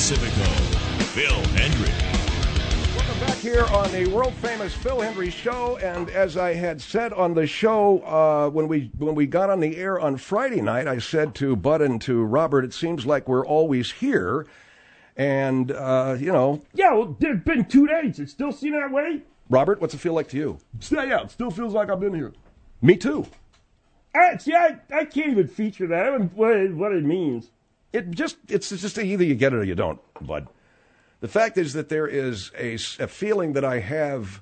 Pacifico, Phil Hendry. Welcome back here on the world-famous Phil Hendry Show, and as I had said on the show when we got on the air on Friday night, I said to Bud and to Robert, it seems like we're always here, and, Yeah, well, it's been 2 days. It still seems that way? Robert, what's it feel like to you? Yeah, it still feels like I've been here. Me too. I can't even feature that. I don't know what it means. It's just either you get it or you don't, Bud. The fact is that there is a feeling that I have,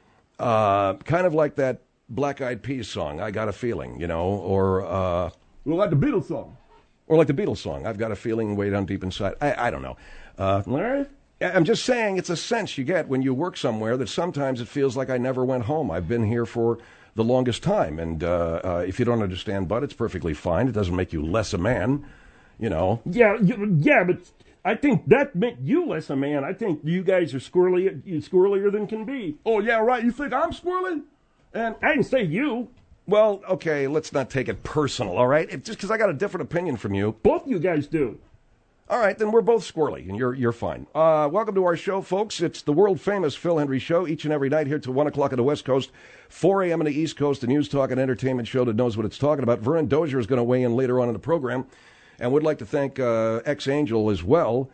kind of like that Black Eyed Peas song, I Got a Feeling, or... Well, like the Beatles song. Or like the Beatles song, I've got a feeling way down deep inside. I don't know. Larry? I'm just saying it's a sense you get when you work somewhere that sometimes it feels like I never went home. I've been here for the longest time, and if you don't understand, Bud, it's perfectly fine. It doesn't make you less a man, Yeah, but... I think that meant you less a man. I think you guys are squirrelier than can be. Oh, yeah, right. You think I'm squirrely? And I didn't say you. Well, okay, let's not take it personal, all right? Just because I got a different opinion from you. Both you guys do. All right, then we're both squirrely, and you're fine. Welcome to our show, folks. It's the world-famous Phil Hendry Show, each and every night here till 1 o'clock on the West Coast, 4 a.m. on the East Coast, the news, talk, and entertainment show that knows what it's talking about. Vernon Dozier is going to weigh in later on in the program. And would like to thank Ex-Angel as well.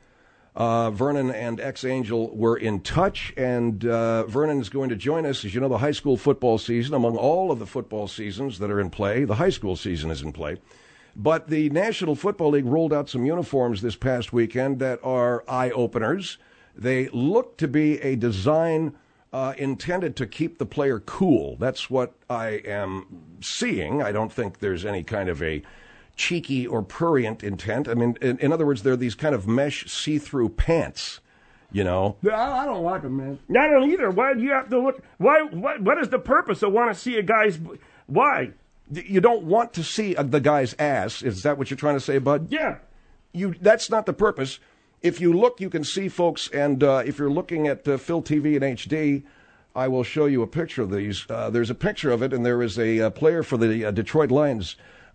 Vernon and Ex-Angel were in touch, and Vernon is going to join us. As you know, the high school football season, among all of the football seasons that are in play, the high school season is in play. But the National Football League rolled out some uniforms this past weekend that are eye-openers. They look to be a design intended to keep the player cool. That's what I am seeing. I don't think there's any kind of a cheeky or prurient intent. I mean, in other words, they're these kind of mesh see-through pants, Yeah, I don't like them, man. I don't either. Why do you have to look? What is the purpose of want to see a guy's... Why? You don't want to see the guy's ass. Is that what you're trying to say, Bud? Yeah. That's not the purpose. If you look, you can see, folks, and if you're looking at Phil TV in HD, I will show you a picture of these. There's a picture of it, and there is a player for the Detroit Lions,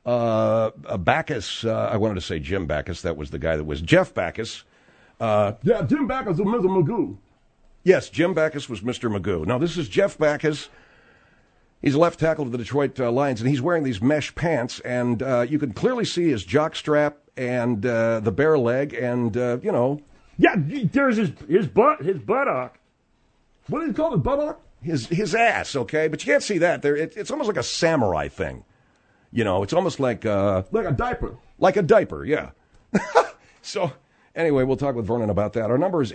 Backus, I wanted to say Jim Backus. That was the guy that was Jeff Backus. Yeah, Jim Backus was Mr. Magoo. Yes, Jim Backus was Mr. Magoo. Now, this is Jeff Backus. He's a left tackle of the Detroit Lions, and he's wearing these mesh pants, and you can clearly see his jock strap and the bare leg, and, Yeah, there's his buttock. What do you call it, buttock? His ass, okay? But you can't see that. It's almost like a samurai thing. It's almost like a diaper. Like a diaper, yeah. So, anyway, we'll talk with Vernon about that. Our number is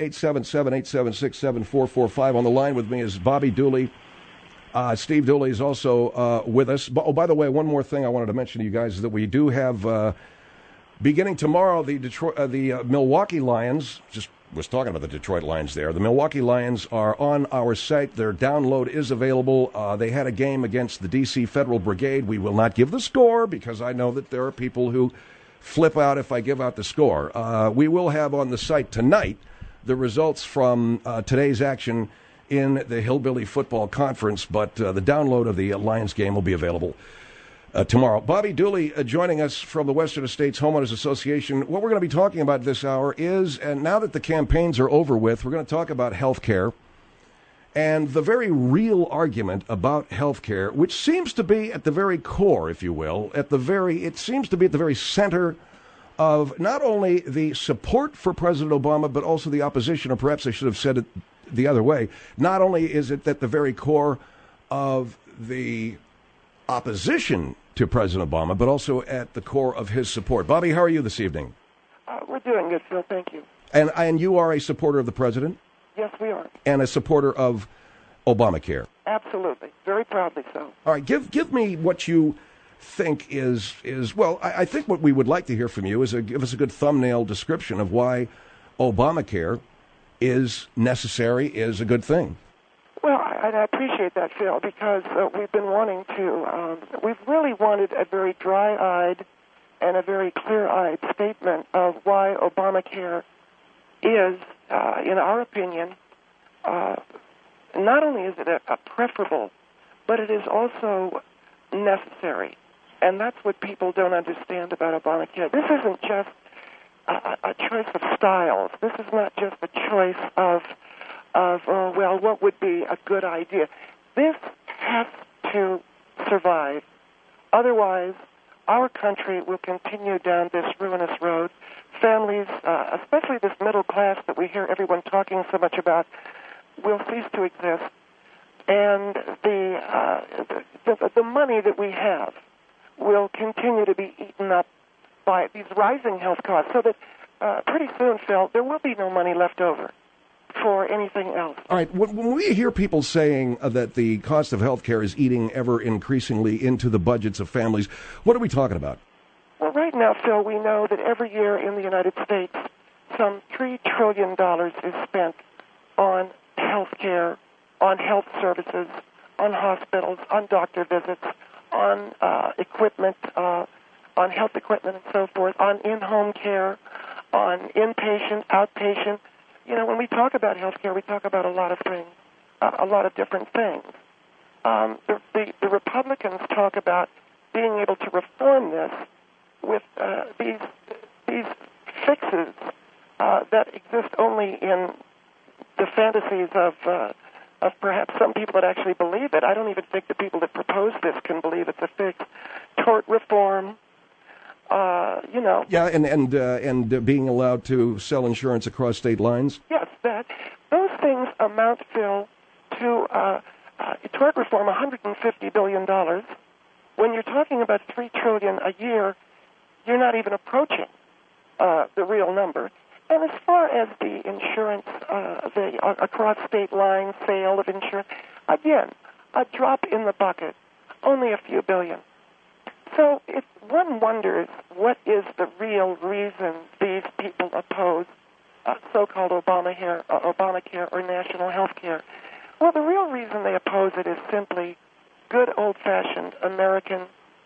877-876-7445. On the line with me is Bobby Dooley. Steve Dooley is also with us. Oh, by the way, one more thing I wanted to mention to you guys is that we do have, beginning tomorrow, the Milwaukee Lions, just was talking about the Detroit Lions there. The Milwaukee Lions are on our site. Their download is available. They had a game against the D.C. Federal Brigade. We will not give the score because I know that there are people who flip out if I give out the score. We will have on the site tonight the results from today's action in the Hillbilly Football Conference, but the download of the Lions game will be available tomorrow. Bobby Dooley joining us from the Western States Homeowners Association. What we're going to be talking about this hour is, and now that the campaigns are over with, we're going to talk about health care and the very real argument about health care, which seems to be at the very core, if you will, it seems to be at the very center of not only the support for President Obama, but also the opposition, or perhaps I should have said it the other way. Not only is it at the very core of the opposition to President Obama, but also at the core of his support. Bobby, how are you this evening? We're doing good, Phil. Thank you. And you are a supporter of the president? Yes, we are. And a supporter of Obamacare? Absolutely. Very proudly so. All right. Give me what you think is well, I think what we would like to hear from you is give us a good thumbnail description of why Obamacare is necessary, is a good thing. Well, I appreciate that, Phil, because we've been wanting to, we've really wanted a very dry-eyed and a very clear-eyed statement of why Obamacare is, in our opinion, not only is it a preferable, but it is also necessary. And that's what people don't understand about Obamacare. This isn't just a choice of styles. This is not just a choice of what would be a good idea. This has to survive. Otherwise, our country will continue down this ruinous road. Families, especially this middle class that we hear everyone talking so much about, will cease to exist. And the money that we have will continue to be eaten up by these rising health costs, so that pretty soon, Phil, there will be no money left over for anything else. All right, when we hear people saying that the cost of health care is eating ever increasingly into the budgets of families, what are we talking about? Well, right now, Phil, we know that every year in the United States, some $3 trillion is spent on health care, on health services, on hospitals, on doctor visits, on equipment, on health equipment and so forth, on in-home care, on inpatient, outpatient. You know, when we talk about health care, we talk about a lot of things, a lot of different things. The Republicans talk about being able to reform this with these fixes that exist only in the fantasies of perhaps some people that actually believe it. I don't even think the people that propose this can believe it's a fix. Tort reform, Yeah, and being allowed to sell insurance across state lines. Yes, those things amount, Phil, to tort reform, $150 billion. When you're talking about $3 trillion a year, you're not even approaching the real number. And as far as the insurance, the across state line sale of insurance, again, a drop in the bucket, only a few billion. So one wonders what is the real reason these people oppose so-called Obamacare or national health care. Well, the real reason they oppose it is simply good old-fashioned American,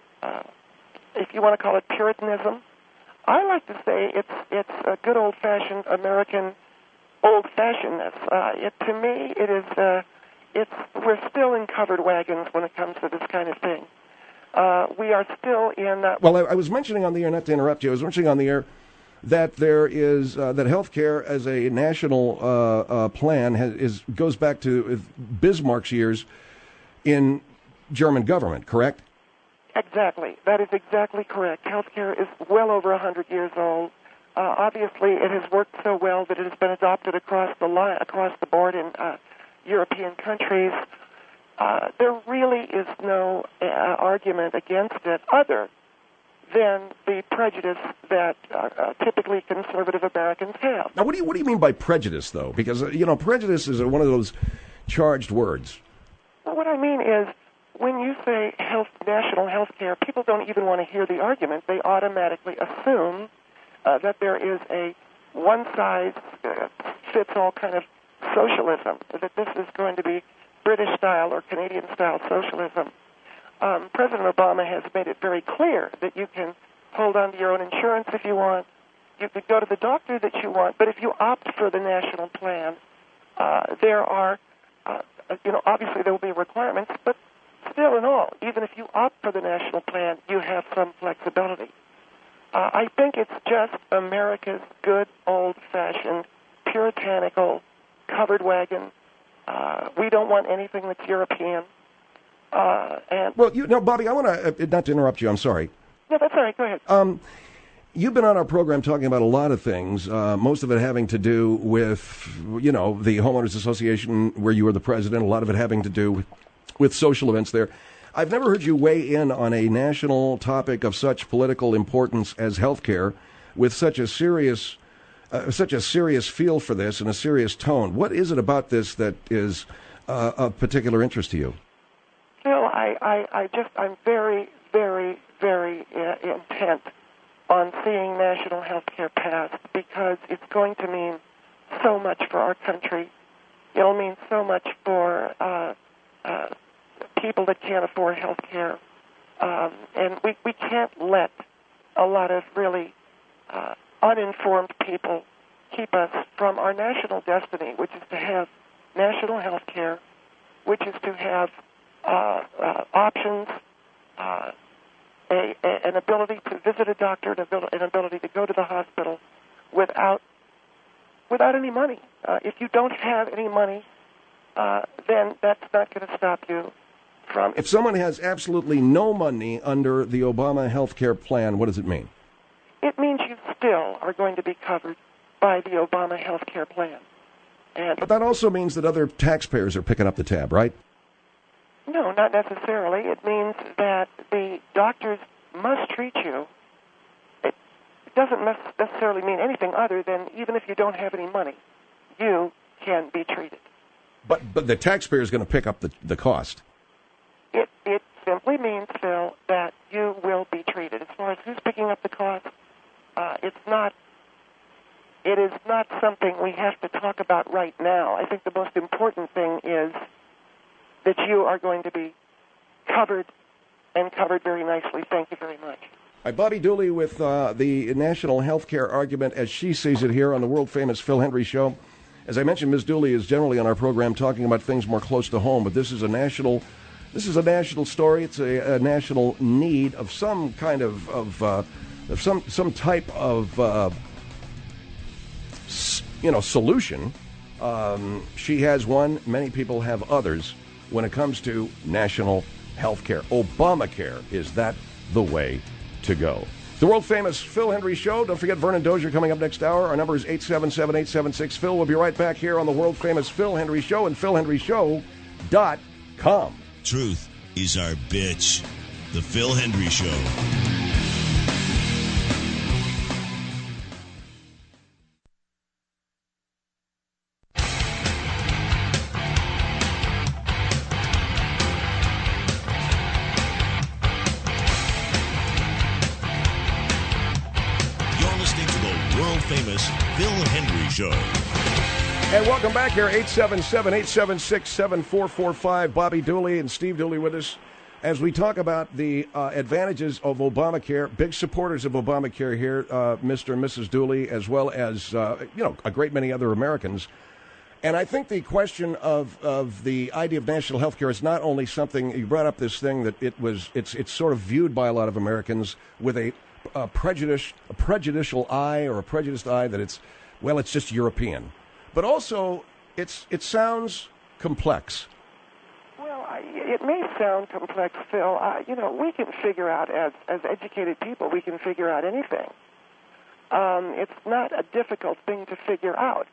if you want to call it Puritanism. I like to say it's a good old-fashioned American old-fashionedness. To me, it is. We're still in covered wagons when it comes to this kind of thing. We are still in. Well, I was mentioning on the air, not to interrupt you, I was mentioning on the air that there is that health care as a national plan goes back to Bismarck's years in German government, correct? Exactly. That is exactly correct. Healthcare is well over 100 years old. Obviously, it has worked so well that it has been adopted across the board in European countries. There really is no argument against it other than the prejudice that typically conservative Americans have. Now, what do you mean by prejudice, though? Because, prejudice is one of those charged words. Well, what I mean is, when you say national health care, people don't even want to hear the argument. They automatically assume that there is a one-size-fits-all kind of socialism, that this is going to be British-style or Canadian-style socialism. President Obama has made it very clear that you can hold on to your own insurance if you want. You could go to the doctor that you want, but if you opt for the national plan, there are, obviously there will be requirements, but still in all, even if you opt for the national plan, you have some flexibility. I think it's just America's good old-fashioned, puritanical, covered wagon. We don't want anything that's European. Bobby, I want to, not to interrupt you, I'm sorry. No, that's all right, go ahead. You've been on our program talking about a lot of things, most of it having to do with, the Homeowners Association where you were the president, a lot of it having to do with social events there. I've never heard you weigh in on a national topic of such political importance as healthcare with such a serious feel for this and a serious tone. What is it about this that is of particular interest to you? Phil, I'm very, very, very intent on seeing national health care passed because it's going to mean so much for our country. It'll mean so much for people that can't afford health care. And we can't let a lot of really uninformed people keep us from our national destiny, which is to have national health care, which is to have options, an ability to visit a doctor, an ability to go to the hospital, without any money. If you don't have any money, then that's not going to stop you from... If someone has absolutely no money under the Obama health care plan, what does it mean? It means you still are going to be covered by the Obama health care plan. But that also means that other taxpayers are picking up the tab, right? No, not necessarily. It means that the doctors must treat you. It doesn't necessarily mean anything other than even if you don't have any money, you can be treated. But the taxpayer is going to pick up the cost. It simply means, Phil, that you will be treated. As far as who's picking up the cost, it is not something we have to talk about right now. I think the most important thing is that you are going to be covered, and covered very nicely. Thank you very much. Hi, Bobby Dooley with the national health care argument as she sees it here on the world-famous Phil Hendrie Show. As I mentioned, Ms. Dooley is generally on our program talking about things more close to home, but this is a national story. It's a national need of some kind of some type of solution. She has one. Many people have others when it comes to national health care. Obamacare, is that the way to go? The world-famous Phil Hendrie Show. Don't forget Vernon Dozier coming up next hour. Our number is 877-876-PHIL. We'll be right back here on the world-famous Phil Hendrie Show and philhendrieshow.com. Truth is our bitch. The Phil Hendrie Show. Famous Phil Hendrie Show. And welcome back here, 877-876-7445. Bobby Dooley and Steve Dooley with us as we talk about the advantages of Obamacare. Big supporters of Obamacare here, Mr. and Mrs. Dooley, as well as, a great many other Americans. And I think the question of the idea of national health care is not only something, you brought up this thing that it's sort of viewed by a lot of Americans with a prejudicial eye or a prejudiced eye that it's just European. But also, it sounds complex. Well, it may sound complex, Phil. We can figure out, as educated people, we can figure out anything. It's not a difficult thing to figure out.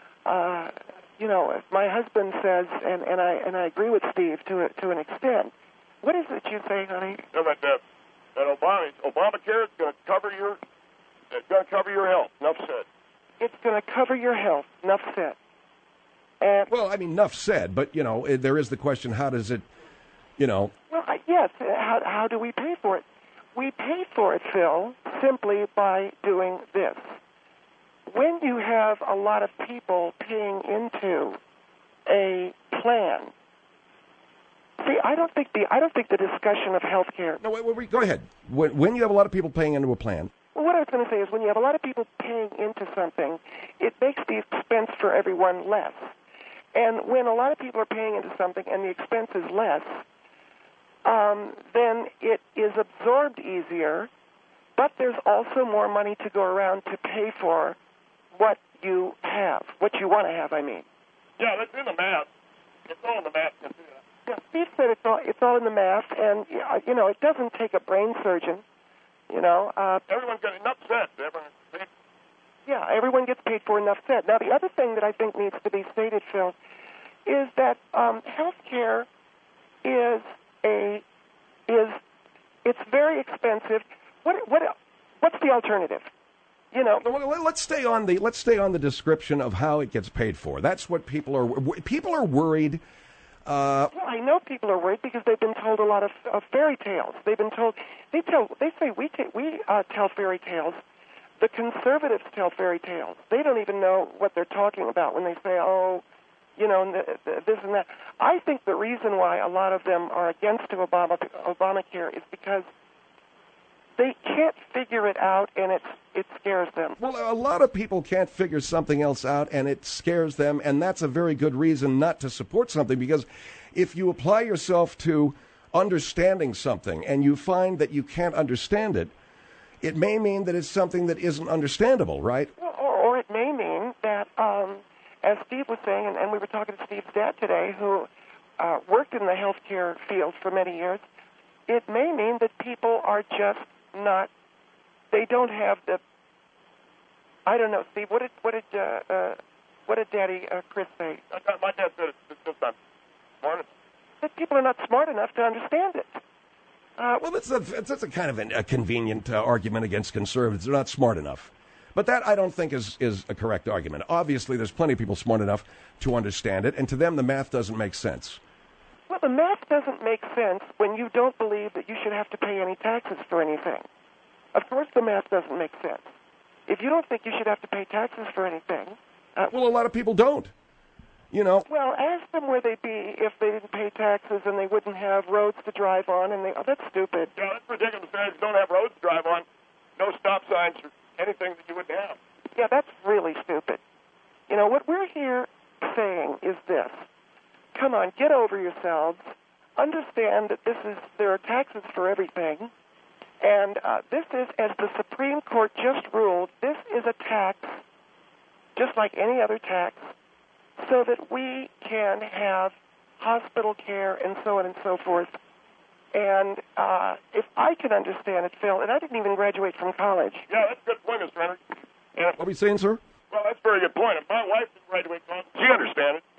If my husband says, and I agree with Steve to an extent, what is it you say, honey? That Obamacare is going to cover your health. Enough said. It's going to cover your health. Enough said. Enough said. But there is the question: how does it? Well, yes. How do we pay for it? We pay for it, Phil, simply by doing this. When you have a lot of people paying into a plan. See, I don't think the discussion of health care... No, wait, go ahead. When you have a lot of people paying into a plan... Well, what I was going to say is when you have a lot of people paying into something, it makes the expense for everyone less. And when a lot of people are paying into something and the expense is less, then it is absorbed easier, but there's also more money to go around to pay for what you have, what you want to have, I mean. Yeah, that's in the math. It's all in the math. Yeah, Steve said it's all in the math, and it doesn't take a brain surgeon. Everyone's got enough said. Everyone gets paid for enough said. Now, the other thing that I think needs to be stated, Phil, is that health care is very expensive. What's the alternative? Let's stay on the description of how it gets paid for. That's what people are worried. Well, I know people are worried because they've been told a lot of fairy tales. They've been told we tell fairy tales. The conservatives tell fairy tales. They don't even know what they're talking about when they say, this and that. I think the reason why a lot of them are against Obamacare is because they can't figure it out, and it scares them. Well, a lot of people can't figure something else out, and it scares them, and that's a very good reason not to support something, because if you apply yourself to understanding something and you find that you can't understand it, it may mean that it's something that isn't understandable, right? Well, as Steve was saying, and we were talking to Steve's dad today, who worked in the healthcare field for many years, it may mean that people are just not, they don't have the, I don't know, Steve, what did Daddy Chris say? My dad said it's just not smart enough. That people are not smart enough to understand it. Well, that's a kind of a convenient argument against conservatives. They're not smart enough. But that, I don't think, is a correct argument. Obviously, there's plenty of people smart enough to understand it, and to them, the math doesn't make sense. Well, the math doesn't make sense when you don't believe that you should have to pay any taxes for anything. Of course, the math doesn't make sense. If you don't think you should have to pay taxes for anything... well, a lot of people don't. You know. Well, ask them where they'd be if they didn't pay taxes and they wouldn't have roads to drive on, and that's stupid. Yeah, that's ridiculous. If you don't have roads to drive on, no stop signs or anything that you wouldn't have. Yeah, that's really stupid. You know, what we're here saying is this. Come on, get over yourselves. Understand that there are taxes for everything. And this is, as the Supreme Court just ruled, this is a tax, just like any other tax, so that we can have hospital care and so on and so forth. And if I can understand it, Phil, and I didn't even graduate from college. Yeah, that's a good point, Mr. Henry. Yeah. What are we saying, sir? Well, that's a very good point. If my wife didn't graduate from college, she understands it.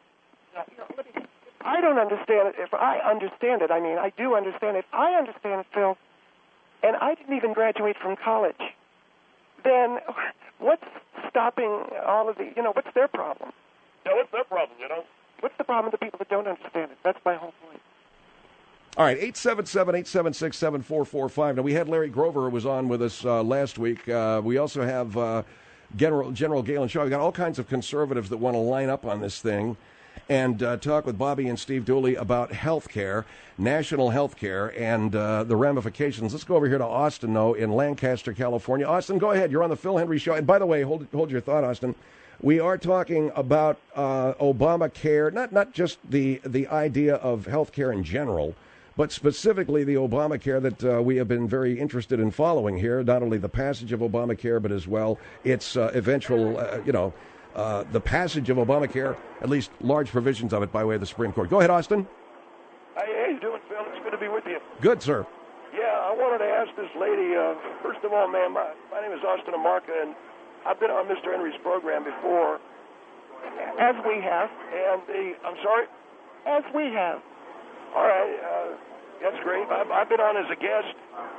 I don't understand it. If I understand it, I mean, I do understand it. If I understand it, Phil, and I didn't even graduate from college, then what's stopping all of the, what's their problem? Yeah, what's their problem, What's the problem with the people that don't understand it? That's my whole point. All right, 877-876-7445. Now, we had Larry Grover, who was on with us last week. We also have General Galen Shaw. We've got all kinds of conservatives that want to line up on this thing and talk with Bobby and Steve Dooley about health care, national health care, and the ramifications. Let's go over here to Austin, though, in Lancaster, California. Austin, go ahead. You're on the Phil Henry Show. And by the way, hold your thought, Austin. We are talking about Obamacare, not just the idea of health care in general, but specifically the Obamacare that we have been very interested in following here, not only the passage of Obamacare, but as well its eventual, the passage of Obamacare, at least large provisions of it by way of the Supreme Court. Go ahead, Austin. Hey, how you doing, Phil? It's good to be with you. Good, sir. Yeah, I wanted to ask this lady, first of all, ma'am, my name is Austin Amarca, and I've been on Mr. Henry's program before. As we have. And I'm sorry? As we have. All right, that's great. I've been on as a guest.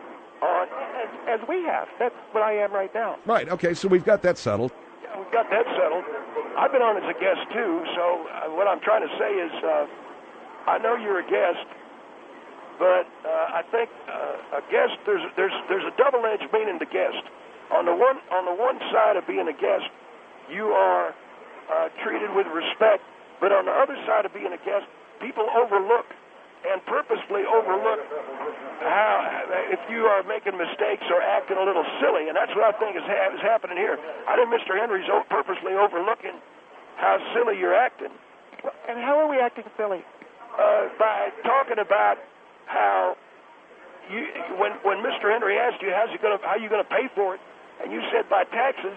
As we have. That's what I am right now. Right, okay, so we've got that settled. Yeah, we've got that settled. I've been on as a guest, too, so what I'm trying to say is I know you're a guest, but I think a guest, there's a double-edged meaning to guest. On the one side of being a guest, you are treated with respect, but on the other side of being a guest, people overlook and purposefully overlook how if you are making mistakes or acting a little silly, and that's what I think is happening here. I think Mr. Henry's purposely overlooking how silly you're acting. And how are we acting silly? By talking about how when Mr. Henry asked you how you going to pay for it, and you said by taxes,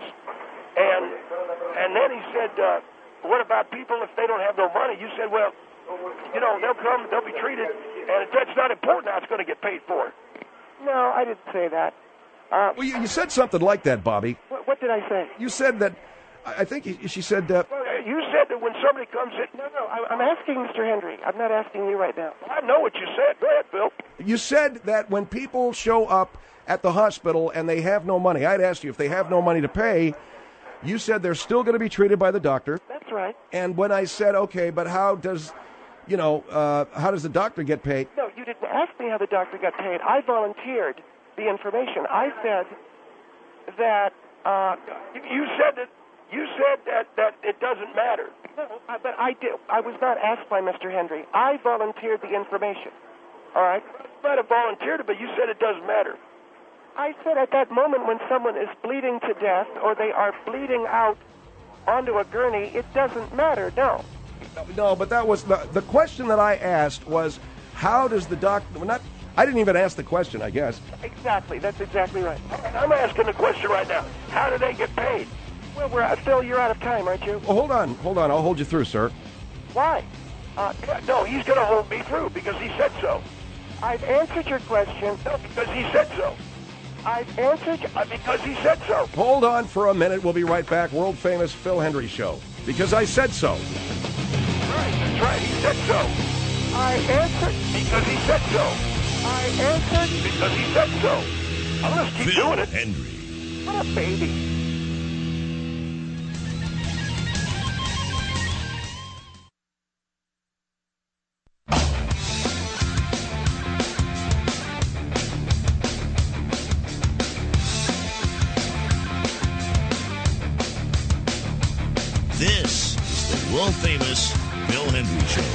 and then he said, what about people if they don't have no money? You said, well, they'll be treated, and that's not important how it's going to get paid for. No, I didn't say that. Well, you said something like that, Bobby. What did I say? You said that, I think she said... you said that when somebody comes in... No, I'm asking Mr. Henry. I'm not asking you right now. I know what you said. Go ahead, Bill. You said that when people show up at the hospital and they have no money, I'd asked you if they have no money to pay, you said they're still going to be treated by the doctor. That's right. And when I said, okay, but how does the doctor get paid? No, you didn't ask me how the doctor got paid. I volunteered the information. I said that... You said that it doesn't matter. No, but I did. I was not asked by Mr. Henry. I volunteered the information. All right? You might have volunteered it, but you said it doesn't matter. I said at that moment when someone is bleeding to death or they are bleeding out onto a gurney, it doesn't matter, no. No, but that was the question that I asked was, how does the doctor... I didn't even ask the question, I guess. Exactly. That's exactly right. I'm asking the question right now. How do they get paid? Well, Phil, you're out of time, aren't you? Well, hold on. I'll hold you through, sir. Why? No, he's going to hold me through because he said so. I've answered your question. No, because he said so. I've answered because he said so. Hold on for a minute. We'll be right back. World famous Phil Hendrie Show. Because I said so. Right, that's right. He said so. I answered Because he said so. I answered Because he said so. I'm going to keep Phil doing it. Hendrie. what a baby. This is the world famous Phil Hendrie Show.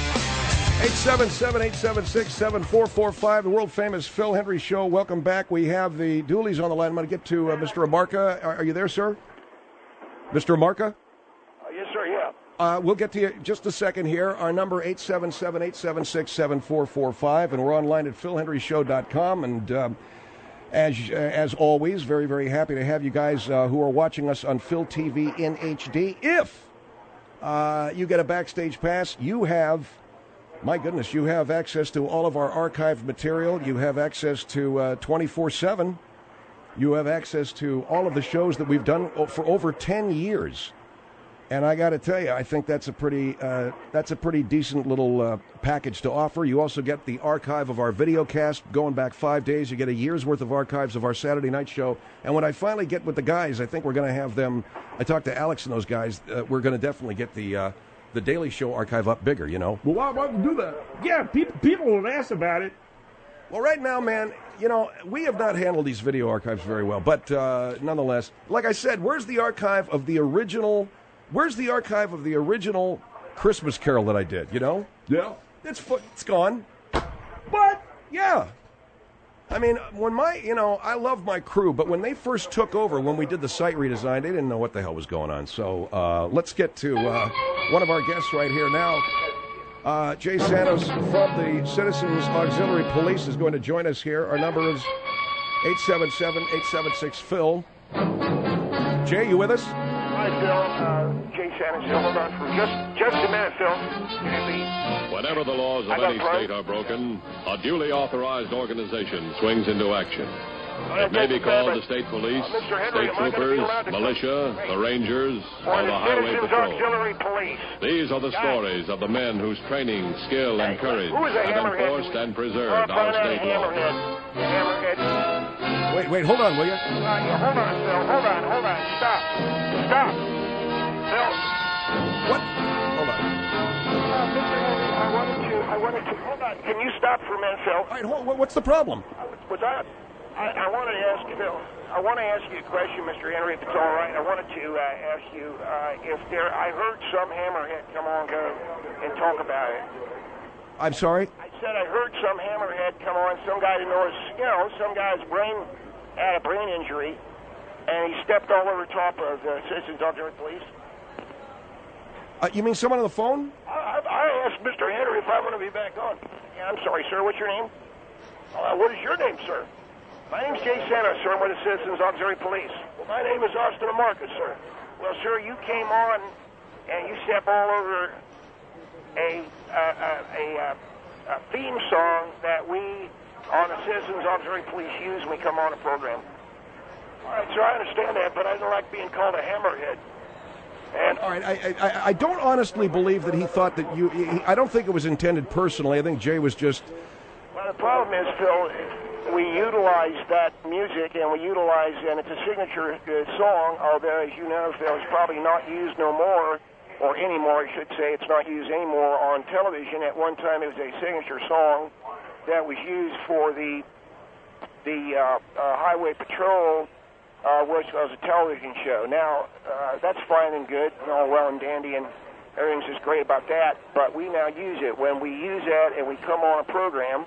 877-876-7445, the world famous Phil Hendrie Show. Welcome back. We have the Dooleys on the line. I'm going to get to Mr. Amarca. Are you there, sir? Mr. Amarca? Yes, sir, yeah. We'll get to you in just a second here. Our number, 877-876-7445, and we're online at philhendrieshow.com. And as always, very, very happy to have you guys who are watching us on Phil TV in HD. If you get a backstage pass, you have... My goodness, you have access to all of our archived material. You have access to 24/7. You have access to all of the shows that we've done for over 10 years. And I got to tell you, I think that's a pretty decent little package to offer. You also get the archive of our video cast going back 5 days. You get a year's worth of archives of our Saturday night show. And when I finally get with the guys, I think we're going to have them. I talked to Alex and those guys. We're going to definitely get the Daily Show archive up bigger, you know. Well, why would you do that? Yeah, people would ask about it. Well, right now, man, you know, we have not handled these video archives very well. But nonetheless, like I said, where's the archive of the original Christmas Carol that I did, you know? Yeah. It's gone. What? Yeah. I mean, I love my crew, but when they first took over, when we did the site redesign, they didn't know what the hell was going on. So let's get to one of our guests right here now. Jay Santos from the Citizens Auxiliary Police is going to join us here. Our number is 877-876-PHIL. Jay, you with us? Hi, Phil. Jay Santos. Hold on for just a minute, Phil. Whenever the laws of any state are broken, a duly authorized organization swings into action. It may be called the state police, state troopers, militia, the rangers, or the highway patrol. These are the stories of the men whose training, skill, and courage have enforced and preserved our state laws. Wait, hold on, will you? Hold on, Phil. Hold on. Stop. Phil. What? Hold on. I wanted to. Hold on. Can you stop for a minute, Phil? All right, what's the problem? I wanted to ask Phil. I want to ask you a question, Mr. Henry, if it's all right. I wanted to ask you if there. I heard some hammerhead come on, go and talk about it. I'm sorry? I said I heard some hammerhead come on. Some guy didn't know some guy's brain had a brain injury, and he stepped all over top of the Citizens Auxiliary Police. You mean someone on the phone? I asked Mr. Henry if I'm going to be back on. Yeah, I'm sorry, sir. What's your name? What is your name, sir? My name's Jay Santos, sir. I'm with the Citizens Auxiliary Police. Well, my name is Austin Amarca, sir. Well, sir, you came on and you stepped all over a theme song that we on the Citizens Auxiliary Police use when we come on a program. All right, sir, I understand that, but I don't like being called a hammerhead. And all right, I don't honestly believe that he thought that I don't think it was intended personally. I think Jay was just... Well, the problem is, Phil, we utilize that music, and it's a signature song, although, as you know, Phil, it's probably not used no more, or anymore, I should say. It's not used anymore on television. At one time, it was a signature song that was used for the Highway Patrol, which was a television show. Now, that's fine and good, and all well and dandy, and everything's just great about that, but we now use it. When we use that and we come on a program,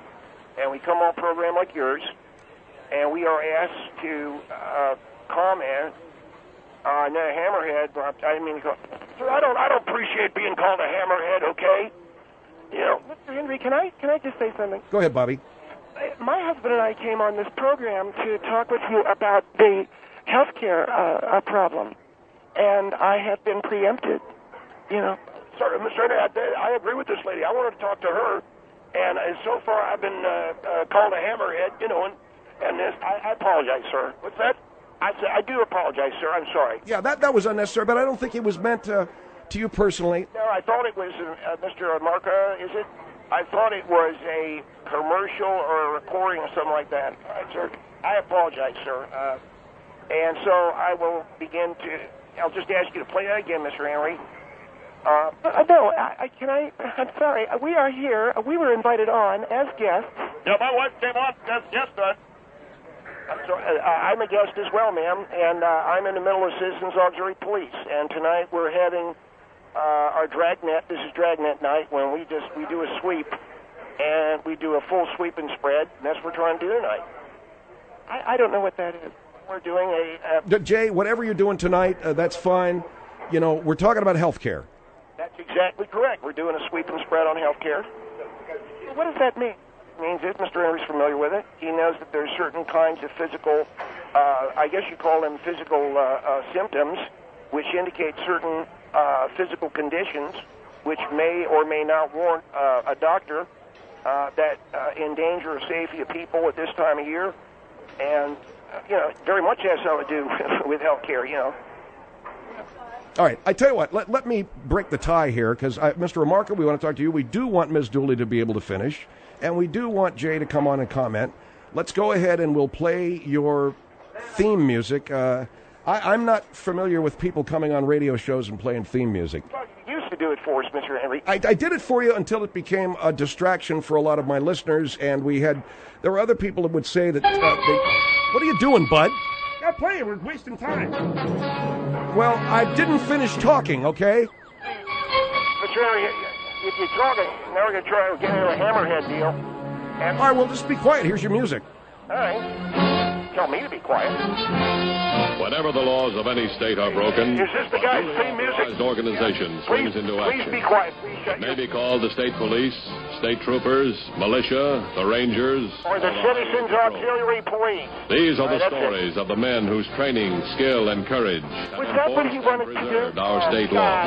like yours, and we are asked to comment on a hammerhead. I didn't mean to call. Sir, I don't appreciate being called a hammerhead. Okay, you know. Mr. Henry, can I just say something? Go ahead, Bobby. My husband and I came on this program to talk with you about the healthcare problem. and I have been preempted. You know. Sorry, Mr. Henry, I agree with this lady. I wanted to talk to her, and so far I've been called a hammerhead, you know, and this, I apologize, sir. What's that? I do apologize, sir. I'm sorry. Yeah, that was unnecessary, but I don't think it was meant to you personally. No, I thought it was, Mr. Marca, is it? I thought it was a commercial or a recording or something like that. All right, sir. I apologize, sir. And so I will begin to, I'll just ask you to play that again, Mr. Henry. No, I'm sorry. We are here. We were invited on as guests. Yeah, my wife came on as guest, I'm sorry. I'm a guest as well, ma'am, and I'm in the middle of Citizens Auxiliary Police. And tonight we're having our dragnet. This is dragnet night when we do a sweep, and we do a full sweep and spread. And that's what we're trying to do tonight. I don't know what that is. We're doing a Jay, whatever you're doing tonight, that's fine. You know, we're talking about health care. That's exactly correct. We're doing a sweep and spread on health care. What does that mean? It means if Mr. Henry's familiar with it, he knows that there's certain kinds of physical, I guess you call them physical symptoms, which indicate certain physical conditions, which may or may not warrant a doctor that endanger the safety of people at this time of year. And, you know, very much has something to do with health care, you know. All right, I tell you what, let me break the tie here, because, Mr. Remarka, we want to talk to you. We do want Ms. Dooley to be able to finish, and we do want Jay to come on and comment. Let's go ahead and we'll play your theme music. I'm not familiar with people coming on radio shows and playing theme music. Well, you used to do it for us, Mr. Henry. I did it for you until it became a distraction for a lot of my listeners, and there were other people that would say that, what are you doing, bud? Yeah, play it. We're wasting time. Well, I didn't finish talking, okay? Mr. Henry, if you're talking, now we're going to try to get into a hammerhead deal. All right, well, just be quiet. Here's your music. All right. Tell me to be quiet. Whenever the laws of any state are broken, Is this the guy's theme music? organization swings into action. Please be quiet. Please shut It may be called the state police, state troopers, militia, the rangers, or the Citizens Auxiliary Police. These are the That's stories of the men whose training, skill, and courage Was that what he wanted to do? preserved our state laws.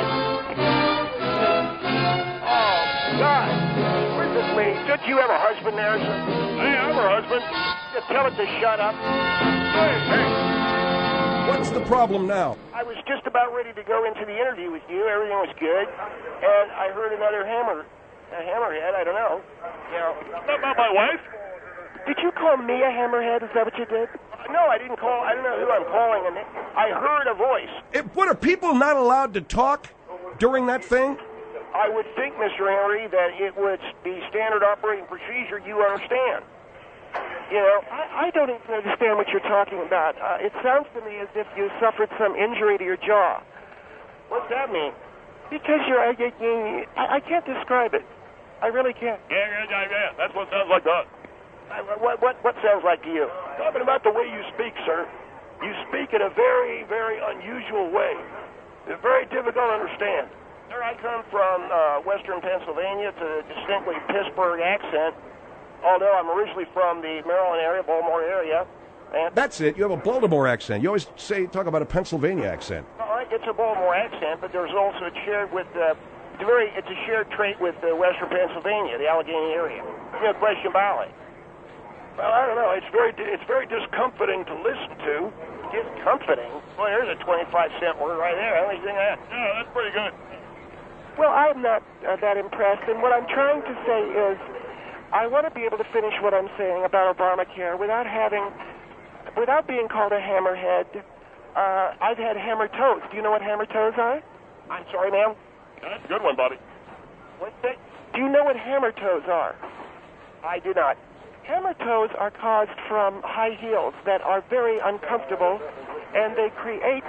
Oh, God. Where's this lady? Don't you have a husband there? Hey, I'm her husband. Just tell it to shut up. Hey. What's the problem now? I was just about ready to go into the interview with you. Everything was good. And I heard another hammerhead, I don't know. You know, Not about my wife. Did you call me a hammerhead? Is that what you did? no, I didn't call. I don't know who I'm calling. And I heard a voice. What, are people not allowed to talk during that thing? I would think, Mr. Henry, that it would be standard operating procedure. You understand? You know, I don't even understand what you're talking about. It sounds to me as if you suffered some injury to your jaw. what's that mean? Because I can't describe it. I really can't. Yeah. That's what sounds like that. What sounds like to you? Talking about the way you speak, sir. You speak in a very, very unusual way. It's very difficult to understand. Sir, I come from western Pennsylvania. It's a distinctly Pittsburgh accent, although I'm originally from the Maryland area, Baltimore area. And That's it. You have a Baltimore accent. You always talk about a Pennsylvania accent. all right, it's a Baltimore accent, but there's also a shared with it's a shared trait with western Pennsylvania, the Allegheny area. No question about it. Well, I don't know. It's very discomforting to listen to. Discomforting? Boy, there's a 25-cent word right there. How do you think that? Yeah, that's pretty good. Well, I'm not that impressed, and what I'm trying to say is I want to be able to finish what I'm saying about Obamacare without being called a hammerhead. I've had hammer toes. Do you know what hammer toes are? I'm sorry, ma'am. That's a good one, Bobby. What's that? Do you know what hammer toes are? I do not. Hammer toes are caused from high heels that are very uncomfortable, and they create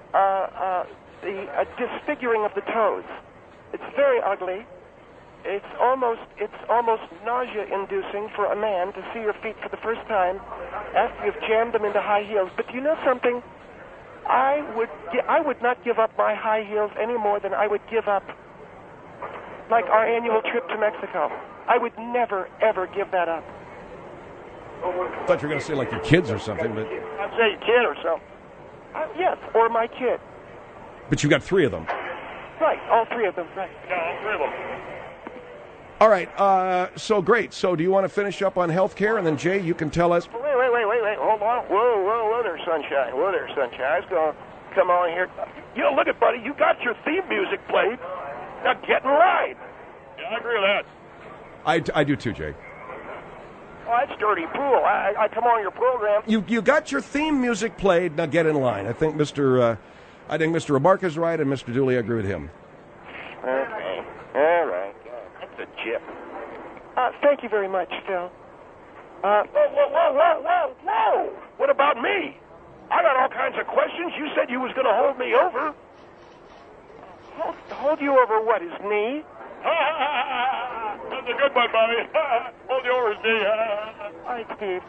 the disfiguring of the toes. It's very ugly. It's almost nausea-inducing for a man to see your feet for the first time after you've jammed them into high heels. But do you know something? I would not give up my high heels any more than I would give up, like, our annual trip to Mexico. I would never, ever give that up. I thought you were going to say like your kids or something, but I'd say your kid or something. Yes, or my kid. But you got 3 of them. Right, all 3 of them, right. Yeah, all 3 of them. All right, so great. So do you want to finish up on health care? And then, Jay, you can tell us. Wait. Hold on. Whoa there, sunshine. I was going to come on here. Look at, buddy, you got your theme music played. Now get in line. Yeah, I agree with that. I do too, Jay. Oh, that's dirty pool. I come on your program. You got your theme music played. Now get in line. I think Mr. Remarca's right, and Mr. Dooley, I agree with him. Okay. All right. That's a chip. Thank you very much, Phil. Whoa. What about me? I got all kinds of questions. You said you was going to hold me over. Hold you over what, his knee? That's a good one, Bobby. Hold you over his knee. All right, Steve.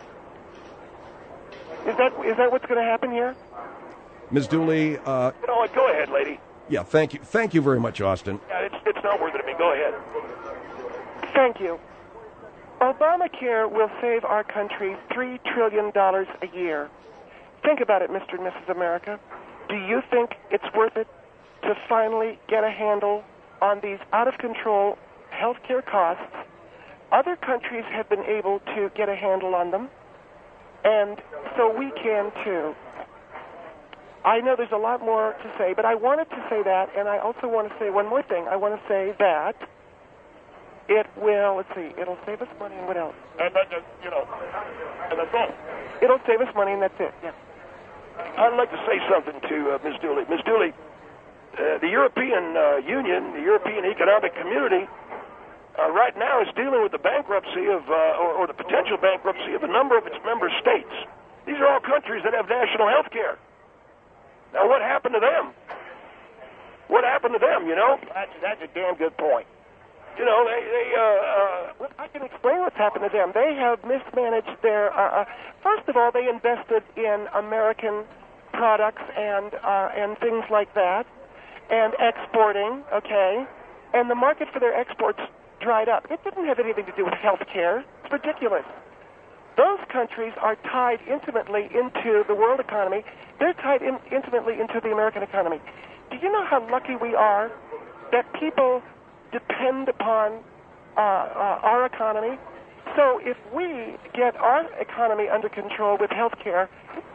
Is that what's going to happen here? Ms. Dooley. You know what? Go ahead, lady. Yeah, thank you. Thank you very much, Austin. Yeah, it's not worth it to me. Go ahead. Thank you. Obamacare will save our country $3 trillion a year. Think about it, Mr. and Mrs. America. Do you think it's worth it to finally get a handle on these out-of-control health care costs? Other countries have been able to get a handle on them, and so we can too. I know there's a lot more to say, but I wanted to say that, and I also want to say one more thing. I want to say that it'll save us money, and what else? And that's all. It'll save us money, and that's it, yeah. I'd like to say something to Ms. Dooley. Ms. Dooley, the European Union, the European Economic Community, right now is dealing with the bankruptcy of, or the potential bankruptcy of a number of its member states. These are all countries that have national health care. Now, what happened to them? That's a damn good point. I can explain what's happened to them. They have mismanaged their. First of all, they invested in American products and things like that, and exporting. Okay, and the market for their exports dried up. It didn't have anything to do with health care. It's ridiculous. Those countries are tied intimately into the world economy. They're tied intimately into the American economy. Do you know how lucky we are that people depend upon our economy? So if we get our economy under control with health care,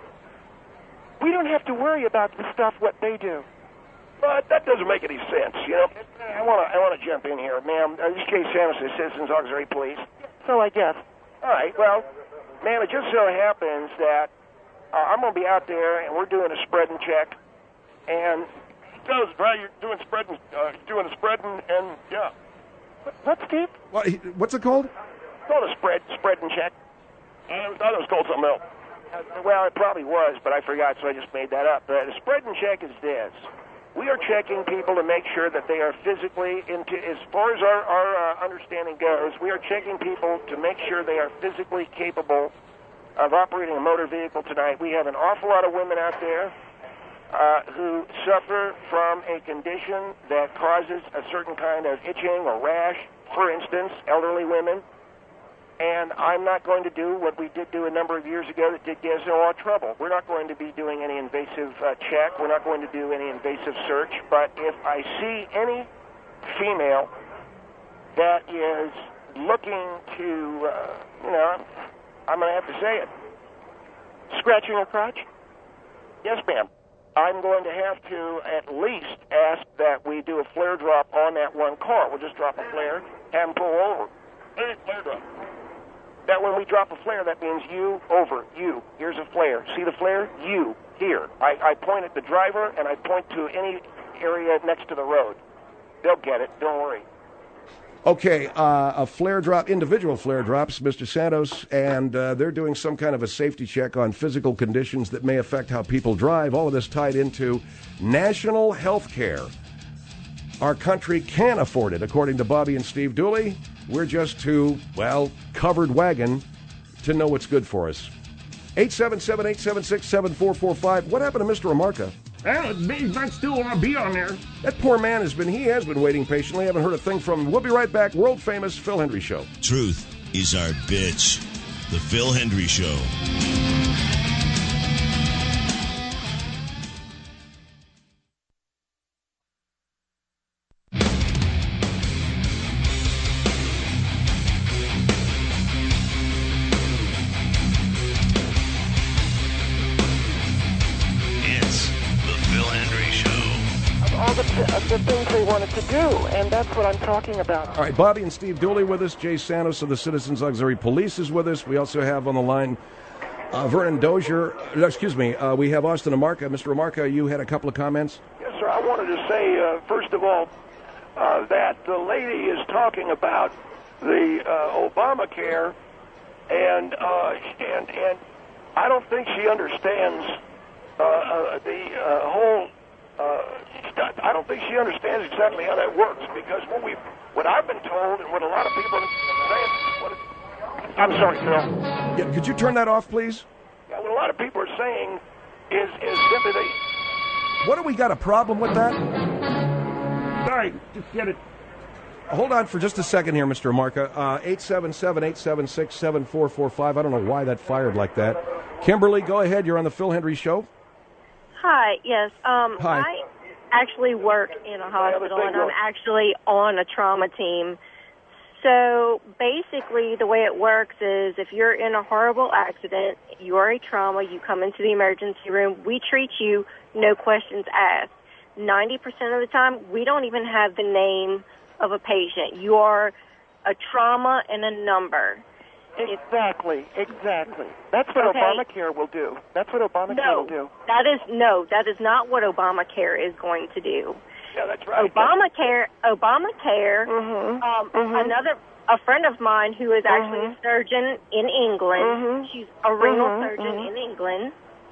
we don't have to worry about the stuff what they do. But that doesn't make any sense, I want to jump in here, ma'am. This is Case Sanderson, Citizens Auxiliary Police. So I guess. All right, well, ma'am, it just so happens that I'm going to be out there, and we're doing a spreading check, and Tell us, Brad, you're doing the spreading, and yeah. What, Steve? What's it called? It's called a spreading check. I thought it was called something else. Well, it probably was, but I forgot, so I just made that up. The spreading check is this. We are checking people to make sure that they are physically, as far as our understanding goes, we are checking people to make sure they are physically capable of operating a motor vehicle tonight. We have an awful lot of women out there who suffer from a condition that causes a certain kind of itching or rash, for instance, elderly women. And I'm not going to do what we did do a number of years ago that did get us in a lot of trouble. We're not going to be doing any invasive check. We're not going to do any invasive search. But if I see any female that is looking to, I'm going to have to say it, Scratching her crotch? yes, ma'am, I'm going to have to at least ask that we do a flare drop on that one car. We'll just drop a flare, have them pull over. Hey, flare drop. That when we drop a flare, that means you over, you. Here's a flare. See the flare? You, here. I point at the driver, and I point to any area next to the road. They'll get it. Don't worry. Okay, a flare drop, individual flare drops, Mr. Santos, and they're doing some kind of a safety check on physical conditions that may affect how people drive. All of this tied into national health care. Our country can afford it, according to Bobby and Steve Dooley. We're just too, covered wagon to know what's good for us. 877-876-7445. What happened to Mr. Remarca? Well, he might still want to be on there. That poor man has been waiting patiently. Haven't heard a thing from him. We'll be right back. World famous Phil Hendrie Show. Truth is our bitch. The Phil Hendrie Show. the things they wanted to do, and that's what I'm talking about. All right, Bobby and Steve Dooley with us. Jay Santos of the Citizens Auxiliary Police is with us. We also have on the line Vernon Dozier. Excuse me. We have Austin Amarca. Mr. Amarca, you had a couple of comments? Yes, sir. I wanted to say, first of all, that the lady is talking about the Obamacare, and I don't think she understands the whole. I don't think she understands exactly how that works, because what I've been told and what a lot of people are saying. I'm sorry, Phil. Yeah, could you turn that off, please? Yeah, what a lot of people are saying is simply they. What do we got a problem with that? Sorry, just get it. Hold on for just a second here, Mr. Amarca. 877-876-7445. I don't know why that fired like that. Kimberly, go ahead. You're on the Phil Hendry Show. Hi, yes. Hi. I actually work in a hospital, and I'm actually on a trauma team. So basically the way it works is if you're in a horrible accident, you are a trauma, you come into the emergency room, we treat you, no questions asked. 90% of the time, we don't even have the name of a patient. You are a trauma and a number. Exactly. That's what Obamacare will do. That's what Obamacare will do. That is not what Obamacare is going to do. Yeah, that's right. Obamacare. A friend of mine who is actually a surgeon in England. She's a renal surgeon in England.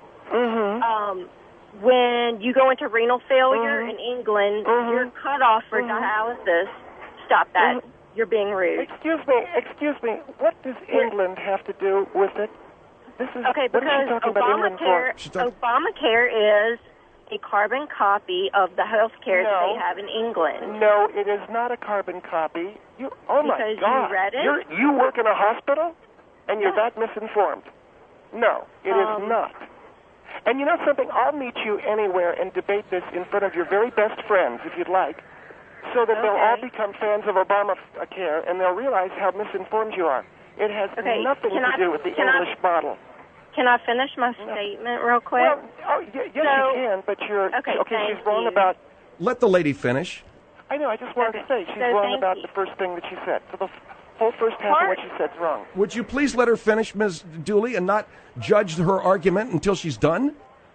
When you go into renal failure in England, you're cut off for dialysis. Stop that. You're being rude. Excuse me. What does England have to do with it? This is okay, because Obamacare is a carbon copy of the health care that they have in England. No, it is not a carbon copy. Oh my God! You read it? You work in a hospital, and you're that misinformed. No, it is not. And you know something? I'll meet you anywhere and debate this in front of your very best friends, if you'd like, so that they'll all become fans of Obamacare, and they'll realize how misinformed you are. It has nothing to do with the English model. Can I finish my statement real quick? Well, yes, you can, but you're... Okay, she's wrong about... Let the lady finish. I know, I just wanted to say, she's wrong about the first thing that she said. So the whole first half of what she said is wrong. Would you please let her finish, Ms. Dooley, and not judge her argument until she's done?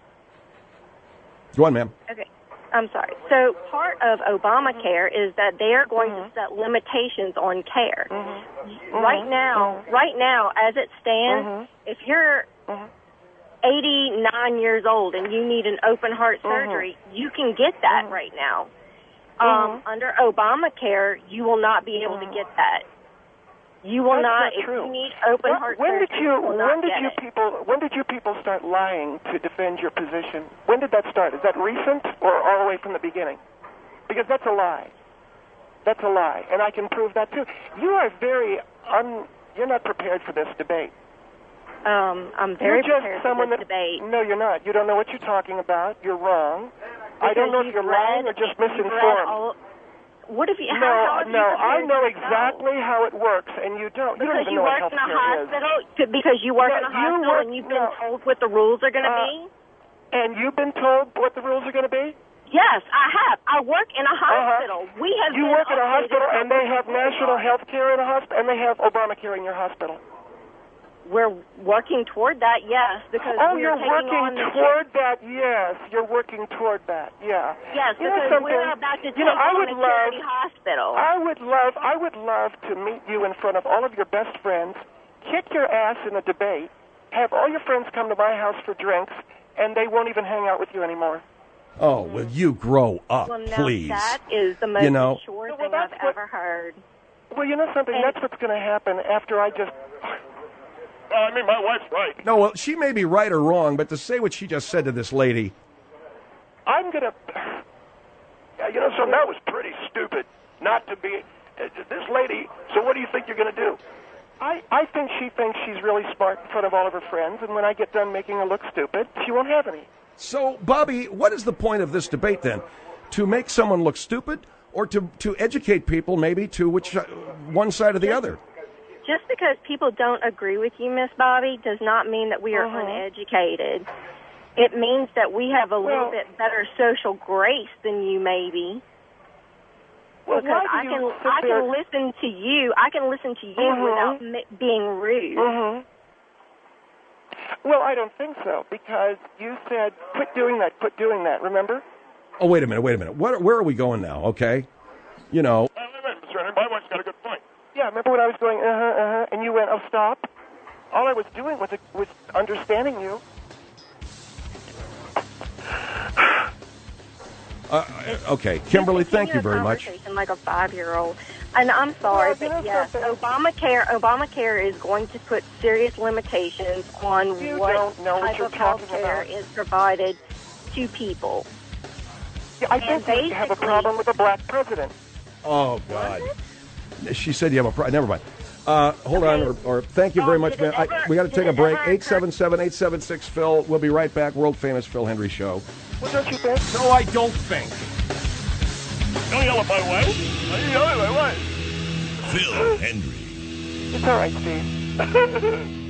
Go on, ma'am. Okay. I'm sorry. So part of Obamacare is that they are going to set limitations on care. Right now, as it stands, if you're 89 years old and you need an open heart surgery, you can get that right now. Under Obamacare, you will not be able to get that. You will not. If you need open heart surgery, When did you people start lying to defend your position? When did that start? Is that recent or all the way from the beginning? Because that's a lie. That's a lie, and I can prove that too. You are you're not prepared for this debate. I'm very prepared for this debate. No, you're not. You don't know what you're talking about. You're wrong. I don't know if you're lying or just misinformed. What if you? No, I know exactly how it works, and you don't. You don't even know what healthcare is. Because you work in a hospital and you've been told what the rules are going to be? And you've been told what the rules are going to be? Yes, I have. I work in a hospital. You work in a hospital, and they have national health care in a hospital, and they have Obamacare in your hospital. We're working toward that, yes, because you're working toward that, yes. You're working toward that, yeah. Yes, because we're about to take on a charity hospital. I would love to meet you in front of all of your best friends, kick your ass in a debate, have all your friends come to my house for drinks, and they won't even hang out with you anymore. Oh, will you grow up, please? That is the most mature thing I've ever heard. Well, you know something? That's what's going to happen after I just... I mean, my wife's right. No, well, she may be right or wrong, but to say what she just said to this lady... I'm going to... you know something? That was pretty stupid not to be... this lady, so what do you think you're going to do? I think she thinks she's really smart in front of all of her friends, and when I get done making her look stupid, she won't have any. So, Bobby, what is the point of this debate, then? To make someone look stupid, or to educate people, maybe, to which one side or the other? Just because people don't agree with you, Miss Bobby, does not mean that we are uneducated. It means that we have a little bit better social grace than you, maybe. Well, because why I do can you sit I there- can listen to you. I can listen to you without being rude. Mm-hmm. Well, I don't think so, because you said, quit doing that, remember? Oh, wait a minute. Where are we going now, okay? You know. Wait a minute, Mr. Henry. My wife's got a good point. Yeah, remember when I was going, and you went, oh, stop? All I was doing was understanding you. Okay, Kimberly, thank you very much. Like a 5-year-old. And I'm sorry, but yes, Obamacare is going to put serious limitations on what type of health care is provided to people. Yeah, I think you have a problem with a black president. Oh, God. She said you have a problem. Never mind. Hold on, or thank you very much, man. We got to take a break. 877-876-PHIL. We'll be right back. World-famous Phil Hendry Show. Well, don't you think? No, I don't think. Don't yell at my wife. Why are you yelling at my wife? Phil Hendry. It's all right, Steve.